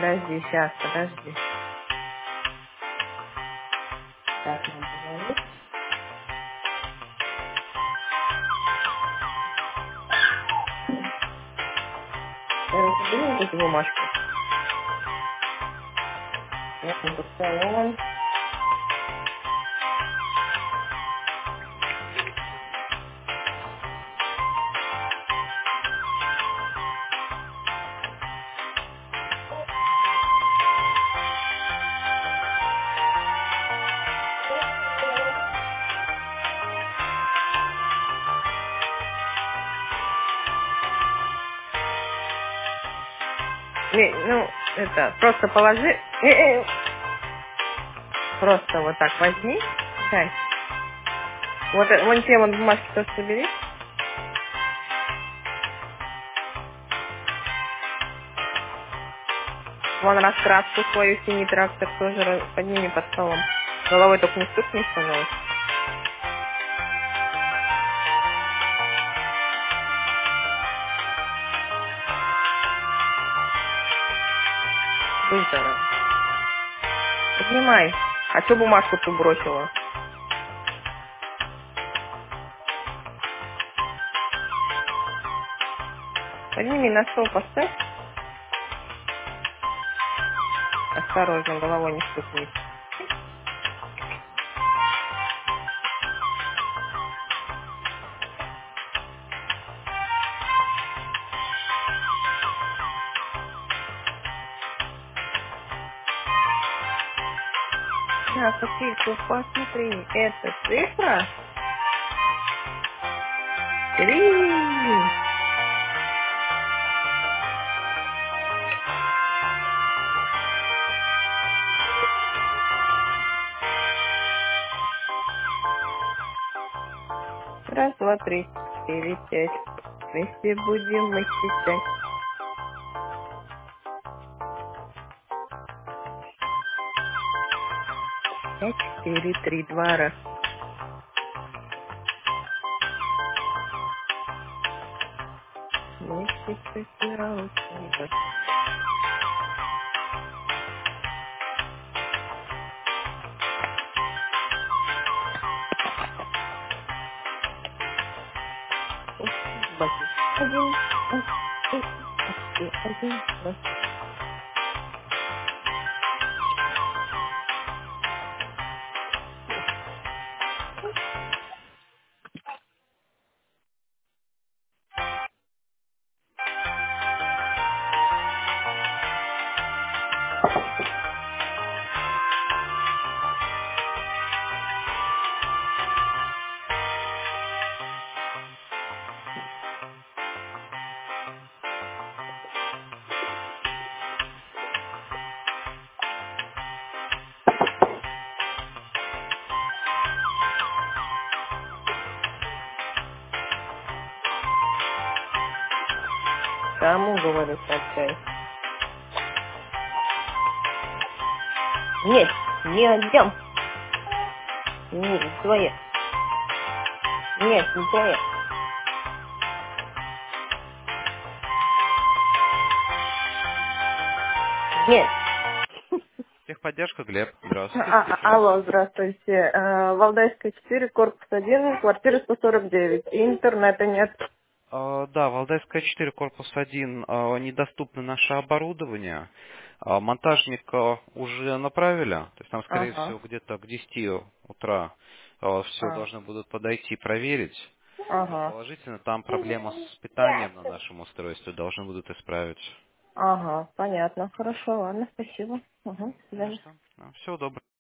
Подожди, сейчас, подожди. Так, нам позвонить. Собери вот эту бумажку. Я не подставила. Ну, это, просто положи. Просто вот так возьми. Дай. Вот, вон те вон бумажки тоже собери. Вон раскраску свою, синий трактор тоже подними под столом. Головой только не стукнись, пожалуйста. Будь здоров. Поднимай. А что бумажку ту бросила? Подними, на стол поставь. Осторожно, головой не стукнись. На, Софийку, посмотри. Это цифра 3. Раз, два, три, четыре, пять. Вместе будем мы считать. 5, 4, 3, 2 раз. Вместе сосираются. Один, два, один, два. Кому, говорю, сообщай? Нет, не отдам. Не твоя. Нет, не твоя. Нет. Техподдержка, Глеб. Здравствуйте, слушаю вас. Алло, здравствуйте. Валдайская 4, корпус 1, квартира 149. Интернета нет. Да, Валдайская 4, корпус 1, недоступно наше оборудование. Монтажника уже направили, то есть там, скорее Ага, всего, где-то к 10 утра все должны будут подойти и проверить. ага, Предположительно, там проблема с питанием на нашем устройстве, должны будут исправить. ага, понятно. Хорошо, ладно, спасибо. Ага, до Не за свидания. что. Всего доброго.